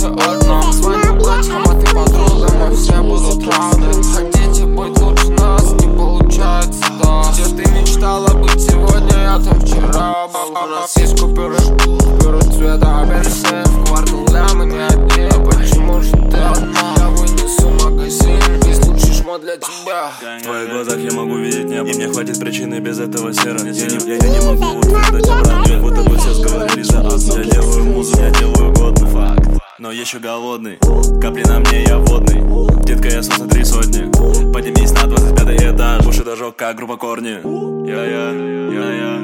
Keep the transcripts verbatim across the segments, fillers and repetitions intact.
ты одна. Звоню братьям, а ты подругам, а все будут рады. Хотите быть лучше нас, не получается, да. Где ты мечтала быть сегодня, я там вчера был. У нас есть купюры, купюры цвета апельсин. В квартале мы не одни, почему же ты одна? Я вынесу магазин, есть лучший шмот для тебя. В твоих глазах я могу видеть небо, и мне хватит причины без этого серо. Я не, я, я не могу утверждать обратно, будто бы все сговорили за одно. Я делаю музыку, я делаю годно, факт, но еще голодный. Капли на мне, я водный. Детка, я солнце три сотни. Поднимись на двадцать пятый этаж. Уши дожег, как группа Корни. Я-я, я-я,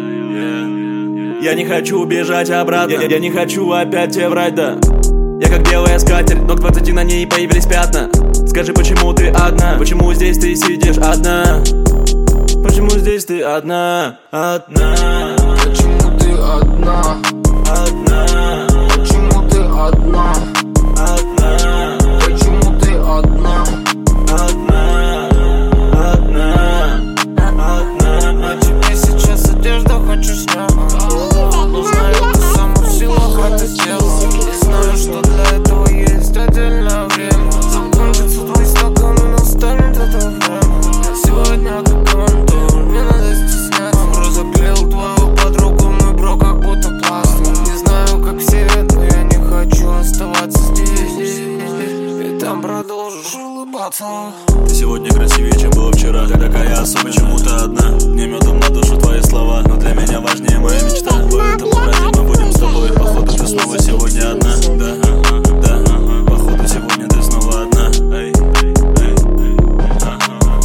я. Я не хочу убежать обратно. Я, я не хочу опять тебе врать, да. Я как белая скатерть, но к двадцати на ней появились пятна. Скажи, почему ты одна? Почему здесь ты сидишь одна? Почему здесь ты одна? Одна. Почему ты одна? Одна. Почему ты одна? Одна. Почему ты одна? Одна. Одна. Одна. На тебе сейчас одежда хочу снять. Но знаю, ты сама в силах это сделать. И знаю, что для этого есть отдельное время. Закончится твой стакан и настанет это время. Сегодня как кондур, не надо стесняться. Разоклеил твою подругу, мой бро, как будто пластик. Не знаю, как все, но я не хочу оставаться здесь. И там продолжишь улыбаться. Ты сегодня красивее, чем было вчера. Ты такая особая, почему-то одна. Мне медом на душу твои слова, но для меня важнее моя мечта. Поэтому ради мы будем с тобой. Походу ты снова сегодня одна. Да, ага, да, ага. Походу сегодня ты снова одна. Эй, эй, эй, эй, ага.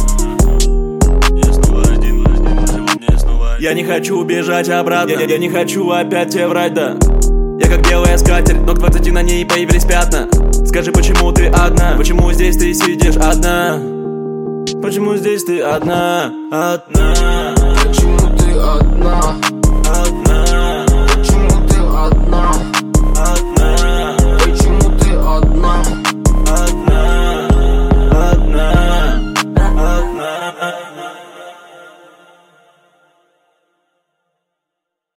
Я снова один, сегодня я снова один. Я не хочу убежать обратно. Я, я не хочу опять тебе врать, да. Я как белая скатерть, но к двадцати на ней появились пятна. Скажи, почему ты одна? Почему здесь ты сидишь одна? Почему здесь ты одна? Одна. Почему ты одна?